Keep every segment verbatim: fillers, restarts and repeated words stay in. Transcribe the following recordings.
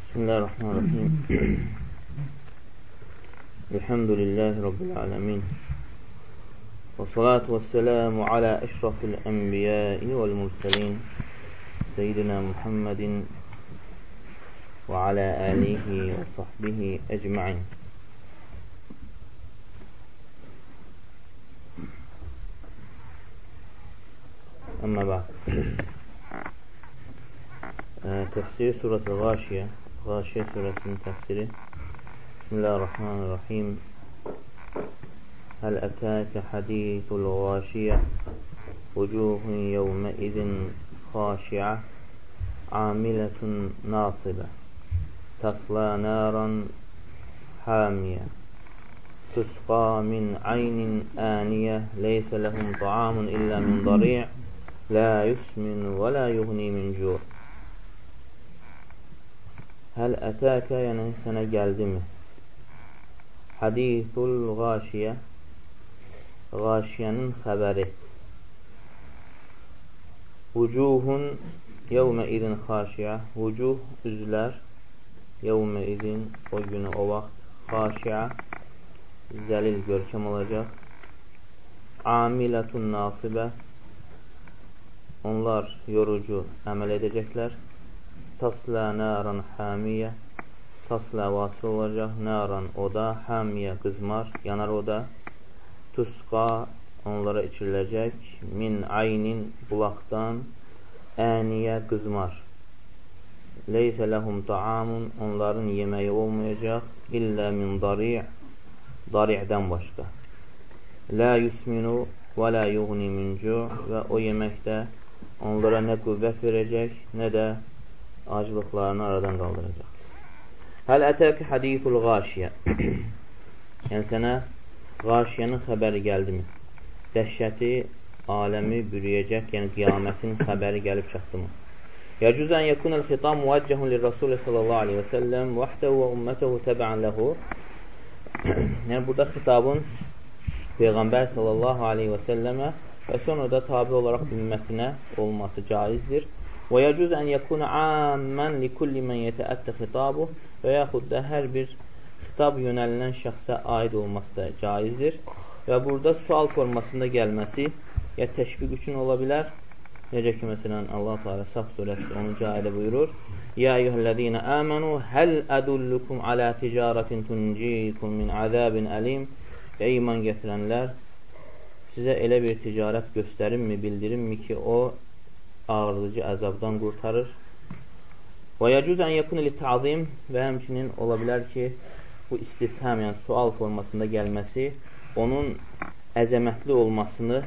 Bismillahirrahmanirrahim. Elhamdülillahi Rabbil alemin. Və salatu və selamu ala əşrafil ənbiyai vəl mursalin. Seyyidina Muhammedin və ala alihi və sahbihi ecma'in. Amma ba'd. Təfsir surəti Gâşiyə, Gâşiyə surəsinin təfsiri. Bismillahirrahmanirrahim. Həl ətəkə hadithul gâşiyə, vucuhun yevməizin xâşiə, amiletun nasibə, tasla naran hamiyə, tusqa min aynin aniyə, leysə lehum ta'amun illə min dari', la yusmin və la yughni min cu'. Həl ətəkə, yəni sənə gəldi mi? Hadithul gâşiyə, gâşiyənin xəbəri. Vucuhun yevmə idin xaşiyə, vucuh üzlər, yevmə idin o günü, o vaxt, xaşiyə, zəlil, görkəm olacaq. Amiletun nasibə, onlar yorucu əməl edəcəklər. Tasla naran hamiyə, tasla vasıl olacaq, naran oda, hamiyə qızmar, yanar oda. Tusqa, onlara içiriləcək, min aynin bulaqdan, əniyə qızmar. Leysə ləhum ta'amun, onların yeməyi olmayacaq, illə min dari', dari'dən başqa. La yusminu və la yughni min cu', və o yeməkdə onlara nə qüvvət verəcək, nə də acılıqlarını aradan qaldıracaq. Həl ətəkə hadithul gâşiyə, yəni sənə gâşiyənin xəbəri gəldi mi? Dəhşəti, aləmi bürüyəcək, yəni qiyamətin xəbəri gəlib çatdı mı? Yəcüz ən yəkunəl xitam müvəccəhun lir-Rasul sallallahu aleyhi və səlləm vəhdəhu və ümmətəhu təbəən ləhu. Yəni burada xitabın Peyğəmbər sallallahu aleyhi və səlləmə və sonra da tabi olaraq ümmətinə olması caizdir. Və yəcüz ən yəkuna ammən li kulli mən yətəəttə xitabu, və yaxud da hər bir xitab yönəlilən şəxsə aid olması da caizdir. Və burada sual formasında gəlməsi ya təşviq üçün ola bilər. Necə ki, məsələn, Allah Teala Saf surəsi onuncu ayədə buyurur: Ya eyyuhellezine amanu hal adullukum ala ticaretin tuncikum min azabin alim. Ey iman gətirənlər, sizə elə bir ticarət göstərimmi, bildirimmi ki, o ağırlıcı əzabdan qurtarır. Və yəcüz ən yəkun li-ta'zim, və həmçinin ola bilər ki, bu istifham, yəni sual formasında gəlməsi onun əzəmətli olmasını,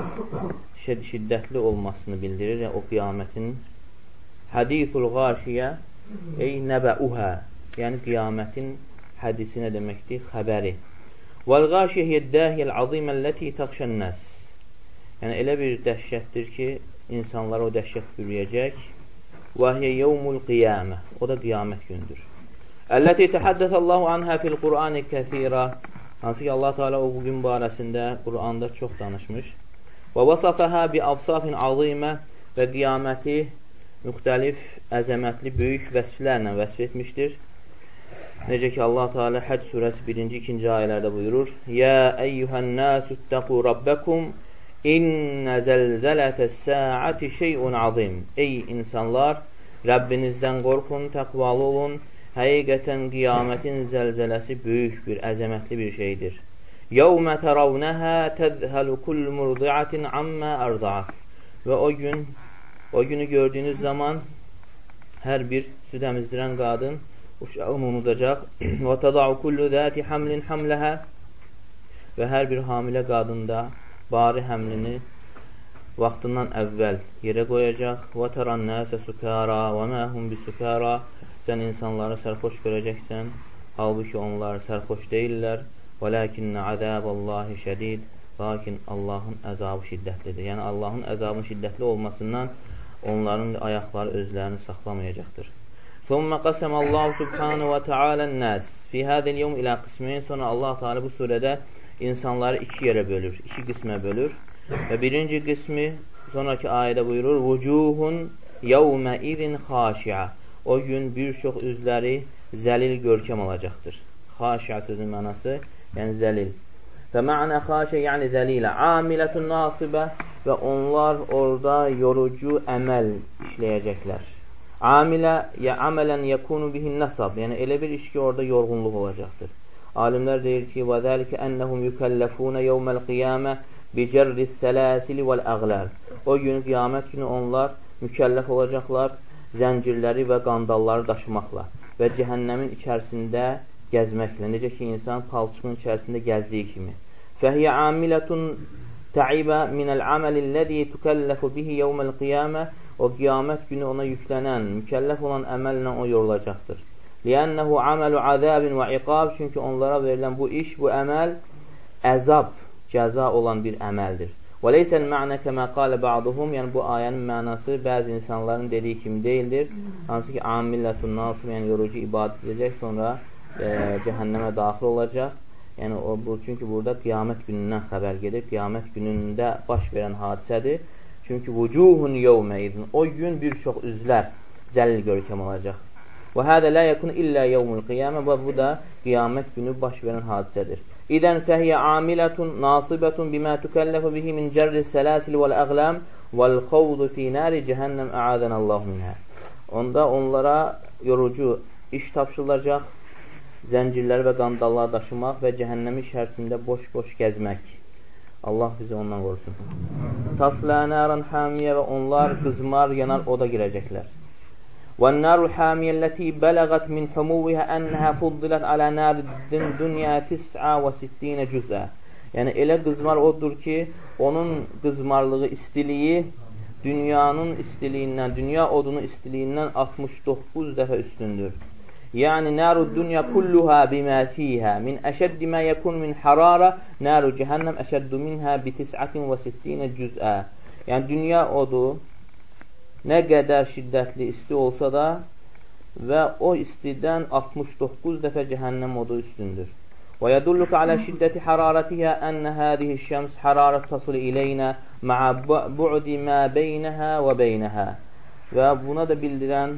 şiddətli olmasını bildirir, yəni o qiyamətin. Hadithul gâşiyə, ey nəbəuhə, yəni qiyamətin hədisi nə deməkdir? Xəbəri. Vəl-gâşiyə hiyyəd-dâhiyyəl-aziməlləti təxşən-nəs, yəni elə bir dəhşətdir ki, insanlara o dəhşət bürüyəcək. Və hiyə yevmul qiyamə, o da qiyamət gündür. Əlləti təhəddəsəllahu anhə fil-Qur'ani kəthira, hansı ki Allah Teala o bugün barəsində Qur'anda çox danışmış. Və vasafəhə bi avsafin azimə, və qiyaməti müxtəlif, əzəmətli, böyük vəsflərlə vəsf etmişdir. Necə ki Allah Teala Həcc surəsi birinci ikinci ayələrdə buyurur: Ya əyyuhən-nəsü ittəqu rabbəkum İnnə zəlzələtəs-səəti şey'un azim. Ey insanlar, Rəbbinizdən qorxun, təqvalı olun. Həqiqətən qiyamətin zəlzələsi böyük bir, əzəmətli bir şeydir. Yəvmə tərəvnəhə təzhəlu kullu murdi'atin ammə ərda'at. Və o gün, o günü gördüyünüz zaman hər bir süd əmizdirən qadın uşağını unudacaq. Və təda'u kullu zəti hamlin hamləhə, və hər bir hamilə qadında bari həmlini vaxtından əvvəl yerə qoyacaq. Və tərən nəsə sükara və məhum bisükara, sən insanları sərxoş görəcəksən, halbuki onlar sərxoş deyirlər. Və ləkinnə əzəbəllahi şədid, lakin Allahın əzabı şiddətlidir. Yəni Allahın əzabının şiddətli olmasından onların ayaqları özlərini saxlamayacaqdır. Thumma qasamallahu subhanahu və teala'l-nas fi hadal yawm ila qismayn. Sonra Allah Teala bu surədə insanları iki yerə bölür, iki qismə bölür. Və birinci qismi sonraki ayədə buyurur: Vucuhun yevmə idin xaşiə. O gün bir çox üzləri zəlil görkəm alacaqdır. Xaşiə sözün mənası, yəni zəlil. Və mə'nə xaşiə, yəni zəlilə, amilətun nasibə və onlar orada yorucu əməl işləyəcəklər. Amilə, ya əmələn yəkunu bihin nəsab, yəni elə bir iş ki, orada yorğunluq olacaqdır. Alimlər deyir ki, və zəlikə ənəhum yükəlləfunə yevməl qiyamə bicərris sələsili vəl-əğlər. O gün, qiyamət günü onlar mükəlləf olacaqlar zəncirləri və qandalları daşımaqla və cəhənnəmin içərisində gəzməklə. Necə ki, insan palçığın içərisində gəzdiyi kimi. Fəhiyyə amilətun təibə minəl-əməlilləzi tükəlləfu bihi yevməl qiyamə. O qiyamət günü ona yüklənən, mükəlləf olan əməllə o yorulacaqdır. Liənnəhu aməlu əzəbin və iqab. Çünki onlara verilən bu iş, bu əməl əzab, cəza olan bir əməldir. Və leysəl mə'nə kəmə qalə ba'duhum. Yəni bu ayənin mənası bəzi insanların dediyi kimi deyildir. Hansı ki, amillətun nasib, yəni yorucu ibadət edəcək, sonra e, cəhənnəmə daxil olacaq. Yəni o, bu, çünki burada qiyamət günündən xəbər gedir. Qiyamət günündə baş verən hadisədir. Çünki vucuhun yevmə idin. O gün bir çox üzlər zəlil görkəm olacaq. Və hədə lə yəkun illə yevmul qiyamə. Və bu da qiyamət günü baş verən hadisədir. İdən fəhiyyə amilətun nasibətun bimə tükəlləfu bihi min cərri sələsil vəl-əqləm vəl-xovdu fi nəri cəhənnəm əadənəllahu minhə. Onda onlara yorucu iş tapşırılacaq, zəncirləri və qandalları daşımaq və cəhənnəmin içərisində boş-boş gəzmək. Allah bizi ondan qorusun. Taslə nəran həmiyə və onlar qızmar, yanar oda girəcəklər. وَالنَّارُ الْحَامِيَ الَّتِي بَلَغَتْ مِنْ حُمُوِهَا أَنَّهَا فُضِّلَتْ عَلَى نَارِ الدُّنْيَا تِسْعَ وَسِتِّينَ جُزْءًا. Yəni elə qızmar odur ki, onun qızmarlığı, istiliyi dünyanın istiliyindən, dünya odunun istiliyindən altmış doqquz dəfə üstündür. Yəni nərud dünya kulluha bimə fiyhə min əşəddi mə yəkun min harara nəru cəhənnəm əşəddu minhə bi tis'atin və sittinə cüz'ə. Yəni dünya odu nə qədər şiddətli isti olsa da və o istidən altmış doqquz dəfə cəhənnəm odu üstündür. Və yədulluka alə şiddəti hararətihə ənə hədihi şəms hararət tasıl ileynə mə'ə bu'di mə beynəhə və beynəhə. Və buna da bildirən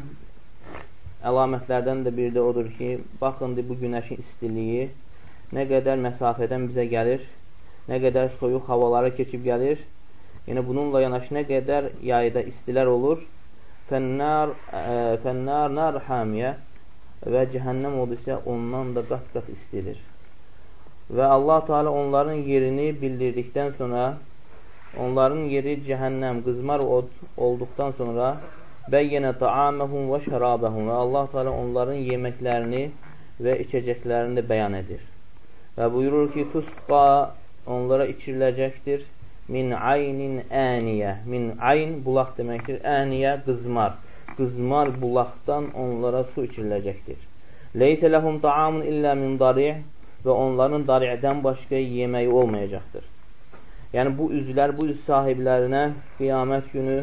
əlamətlərdən də biri də odur ki, baxın, bu günəşin istiliyi nə qədər məsafədən bizə gəlir, nə qədər soyuq havalara keçib gəlir. Yəni, bununla yanaşı nə qədər yayda istilər olur. Fənnar, ə, fənnar nar həmiyə və cəhənnəm odu isə ondan da qat-qat istidir. Və Allah Teala onların yerini bildirdikdən sonra, onların yeri cəhənnəm, qızmar od olduqdan sonra bəyyənə ta'aməhum və şərabəhum və Allah Teala onların yeməklərini və içəcəklərini də bəyan edir. Və buyurur ki, tusqa onlara içiriləcəkdir min aynin əniyə. Min ayn bulaq deməkdir, əniyə qızmar. Qızmar bulaqdan onlara su içiriləcəkdir. Leysə ləhum ta'amun illə min dari' və onların dari'dən başqa yeməyi olmayacaqdır. Yəni bu üzlər, bu üz sahiblərinə qiyamət günü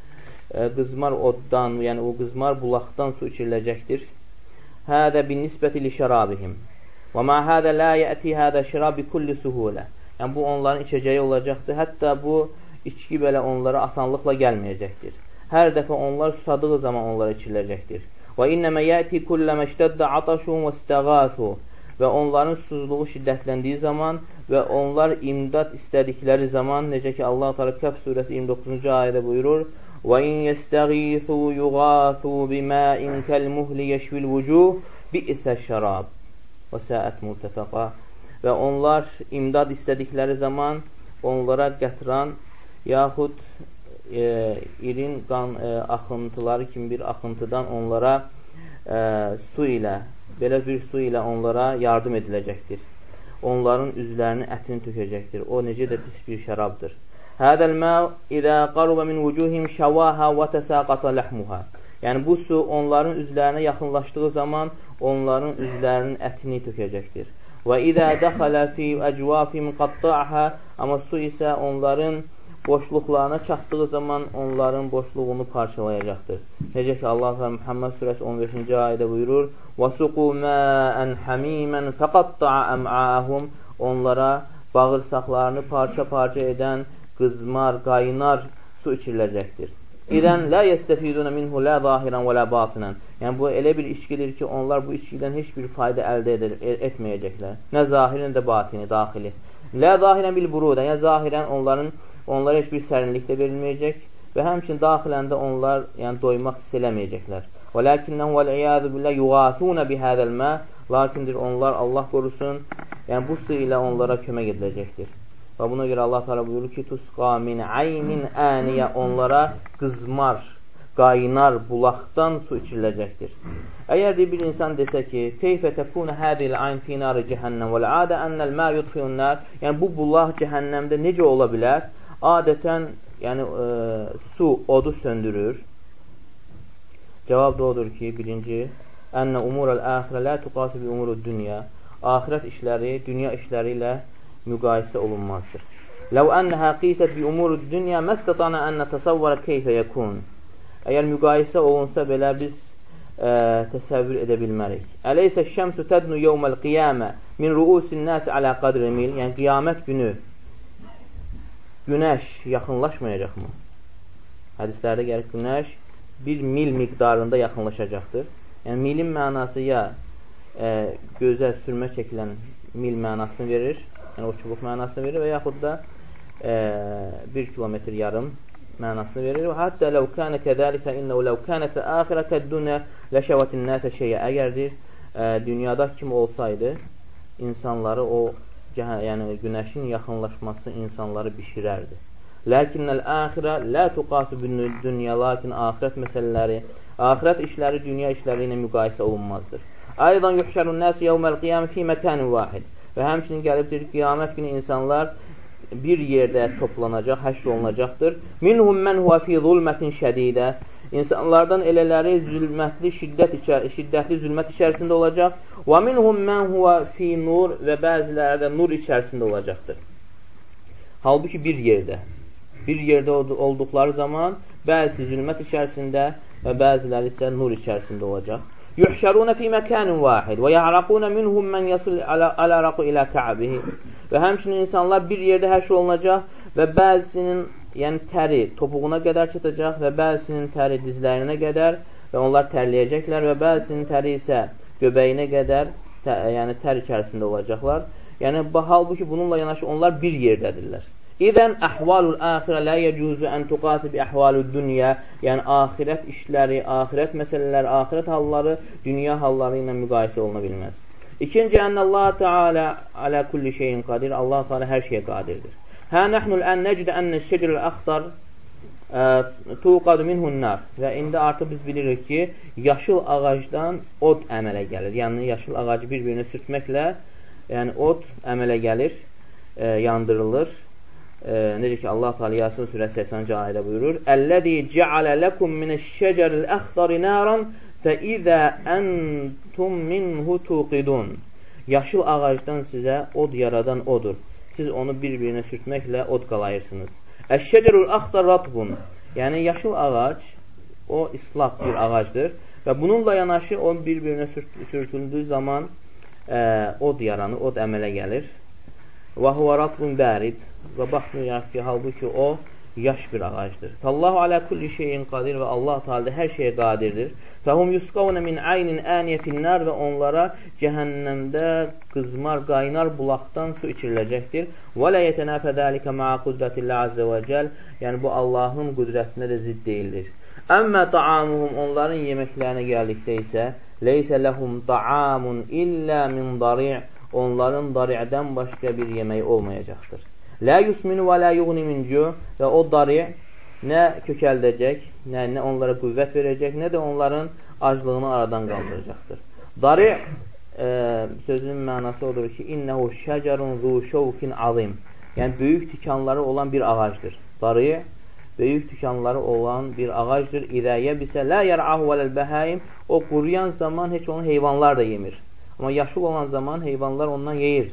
qızmar oddan, yəni o qızmar bulaqdan su içiriləcəkdir. Hədə bin nisbəti li şərabihim. Və mə hədə lə yəti hədə şərabi kulli suhulə. Yəni bu onların içəcəyi olacaqdır. Hətta bu içki belə onlara asanlıqla gəlməyəcəkdir. Hər dəfə onlar susadığı zaman onlara içiriləcəkdir. Və innəmə yəti kulləmə iştəddə ataşun və istəğathu. Və onların susuzluğu şiddətləndiyi zaman və onlar imdad istədikləri zaman, necə ki Allah Teala Kəf surəsi iyirmi doqquzuncu ayədə buyurur: وَاِنْ يَسْتَغِيثُوا يُغَاثُوا بِمَاءٍ كَالْمُهْلِ يَشْوِ الْوُجُوهِ بِئْسَ الشَّرَابِ وَسَاءَتْ مُرْتَفَقًا. Və onlar imdad istədikləri zaman onlara qətran yaxud e, irin qan e, axıntıları kimi bir axıntıdan onlara e, su ilə, belə bir su ilə onlara yardım ediləcəkdir. Onların üzlərinin ətini tökəcəkdir. O necə də pis bir şərabdır. Hədəl məv idə qarubə min vücuhim şəvahə və təsəqata ləhmuhə. Yəni bu su onların üzlərinə yaxınlaşdığı zaman onların üzlərinin ətini tökəcəkdir. Və idə dəxələ fi əcvafim qatta'hə. Amma su isə onların boşluqlarına çatdığı zaman onların boşluğunu parçalayacaqdır. Necə ki Allah Muhammed surəsi on beşinci ayədə buyurur: Və suqu məən həmimən fəqatta'a əm'ahum. Onlara bağırsaqlarını parça-parça edən qızmar, qaynar su içiriləcəkdir. İdən la yestefiduna minhu la zahiran və la batinan. Yəni bu elə bir içkidir ki, onlar bu içkidən heç bir fayda əldə edir, etməyəcəklər. Nə zahirən də batini, daxili. La zahirən bil buruda. Yəni zahirən onların onlara heç bir sərinlik də verilməyəcək və həmçinin daxilən də onlar yəni doymaq hiss eləməyəcəklər. Və lakinnəhum vəl-iyadu billah yuğathuna bihadal ma. Lakindir onlar Allah qorusun, yəni bu su ilə onlara kömək ediləcəkdir. Və buna görə Allah Teala buyurur ki, tusqa min aynin aniyə, onlara qızmar, qaynar bulaqdan su içiriləcəkdir. Əgər bir insan desə ki, keyfə təkunu hədil ayn fi nari cəhənnəm vəl adə ennəl mə yudfiyun nar, yəni bu bulaq cəhənnəmdə necə ola bilər? Adətən yəni e, su odu söndürür. Cavab da odur ki, birinci, ennə umurəl əxirə lə tuqası bi umurud dünya, axirət işləri dünya işləri ilə müqayisə olunmazdır. Ləv ennəhə qisət bi umurud dünya məstətana ennə təsavvərət keyfə yəkun. Əgər müqayisə olunsa belə biz ə, təsəvvür edə bilmərik. Əleysə şəmsü tədnu yevməl qiyamə min ruusin nəsi alə qadri mil. Yəni qiyamət günü günəş yaxınlaşmayacaqmı? Hədislərdə gəlir günəş bir mil miqdarında yaxınlaşacaqdır. Yəni milin mənası ya ə, gözə sürmə çəkilən mil mənasını verir, yəni o çubuq mənasını verir və yaxud da e, bir kilometr yarım mənasını verir. Və hətta ləv kənə kədəlikə innəu ləv kənətə əxirətə dünə ləşəvətin nəsə şeyə. Əgərdir, e, dünyada kim olsaydı, insanları o, yəni günəşin yaxınlaşması insanları bişirərdi. Ləkinnəl əxirə lə tuqası dünya, lakin axirət məsələləri, axirət işləri dünya işləri ilə müqayisə olunmazdır. Aydan yuhşərun nəsi yevməl qiyamə fi məkənin vahid. Və həmçinin gəlibdir, qiyamət günü insanlar bir yerdə toplanacaq, həşr olunacaqdır. Minhum mən huvə fi zulmətin şədidə. İnsanlardan elələri zülmətli, şiddət içər şiddətli zülmət içərisində olacaq. Və minhum mən huvə fi nur və bəziləri də nur içərisində olacaqdır. Halbuki bir yerdə, bir yerdə olduqları zaman bəzisi zülmət içərisində və bəziləri isə nur içərisində olacaq. Yuhşərunə fi məkənin vahid və ya'raqunə minhum mən yasul alə raqu ilə kə'bihi. Və həmçinin insanlar bir yerdə həşr olunacaq və bəzisinin yəni təri topuğuna qədər çatacaq və bəzisinin təri dizlərinə qədər və onlar tərləyəcəklər və bəzisinin təri isə göbəyinə qədər tə, yəni tər içərisində olacaqlar. Yəni halbuki bununla yanaşı onlar bir yerdədirlər. İdən əhvalul əxirə lə yəcuzu ən tuqası bi əhvalul dünya. Yəni axirət işləri, axirət məsələləri, axirət halları dünya halları ilə müqayisə oluna bilməz. İkinci, ənəlləh Teala alə kulli şeyin qadir. Allah Teala hər şeyə qadirdir. Hə nəhnul ən nəcdə ənə şəcərül əxtar tuqadu minhun nar. Və indi artıq biz bilirik ki, yaşıl ağacdan od əmələ gəlir. Yəni yaşıl ağacı bir-birinə sürtməklə yəni od əmələ gəlir, e, yandırılır. E, necə ki Allah Teala Yasin surəsi səksəninci ayədə buyurur: "Əlləzi cəalə lekum minəş-şəcəril əxdari naran fəizə entum minhu tuqidun." Yaşıl ağacdan sizə od yaradan odur. Siz onu bir-birinə sürtməklə od qalayırsınız. Əş-şəcərul əxdar ratbun. Yəni yaşıl ağac o islaq bir ağacdır və bununla yanaşı o bir-birinə sürtüldüyü zaman e, od yaranır, od əmələ gəlir. Və huvə ratbun bərid. Və baxmayaq ki, halbuki o yaş bir ağacdır. Allahu alə kulli şeyin qadir və Allah Teala hər şeyə qadirdir. Fəhum yusqavna min aynin aniyatin nar və onlara cəhənnəmdə qızmar, qaynar bulaqdan su içiriləcəkdir. Və la yetanafa zalika ma'a qudratillah azza və cəl. Yəni bu Allahın qüdrətinə də zidd deyildir. Əmmə ta'amuhum, onların yeməklərinə gəldikdə isə leysə ləhum ta'amun illə min dari'. Onların dari'dən başqa bir yemək olmayacaqdır. Lə yusminu və lə yuğni min cu. Və o dari' nə kökəldəcək, nə, nə onlara qüvvət verəcək, nə də onların aclığını aradan qaldıracaqdır. Dari' e, sözünün mənası odur ki, innəhu şəcərun zu şovkin azim. Yəni böyük tikanları olan bir ağacdır. Dari' böyük tikanları olan bir ağacdır. İzəyə bisə lə yər'ahu vələl bəhəim. O quruyan zaman heç onu heyvanlar da yemir. Amma yaşıl olan zaman heyvanlar ondan yeyir.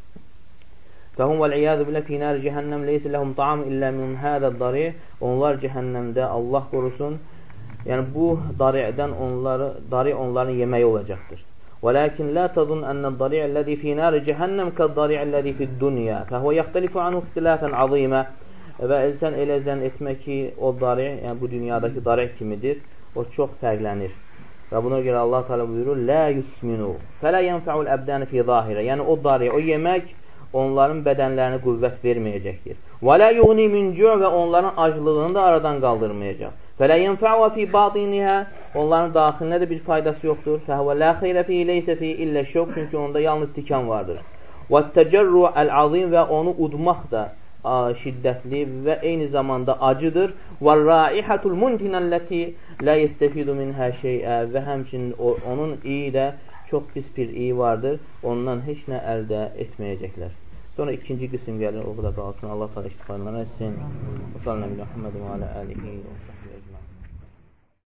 Fəhum vəl-iyyadu bilə fi nər cəhənnəm leysə ləhum ta'am illə min hədəd dari'. Onlar cəhənnəmdə Allah qorusun. Yəni bu dari'dən onları, dari' onların yeməyi olacaqdır. Vələkin lə tazun ənəd dari'əlləzi fi nər cəhənnəm kəd dari'əlləzi fid dünya. Fəhvə yaxtəlifu anhu ixtilafən azimə. Və sən elə zənn etmək ki, o dari, yəni bu dünyadakı dari kimidir, o çox fərqlənir. Və buna görə Allah Teala buyurur: "La yusminu, fala yanfa'ul abdan fi zahira." Yəni o dari, o yemək onların bədənlərinə qüvvət verməyəcəkdir. "Və la yughni min ju' və onların aclığını da aradan qaldırmayacaq. "Fala yanfa'u fi batiniha." Onların daxilində də bir faydası yoxdur. "Fəhvə la xeyra fi leysa fi illa şok." Çünki onda yalnız tikan vardır. "Və-tecerru el-azim" və onu udmaq da şiddətli və eyni zamanda acıdır. "Və-raihatul muntinallati la yestefidu minha şey'a." Və həmçinin onun iyi də çox pis bir iyi vardır. Ondan heç nə əldə etməyəcəklər. Sonra ikinci qism gəlir, o da qalsın. Allah təala istifadələr etsin. Sallallahu əleyhi və səlləm və alə alihi və səhbihi.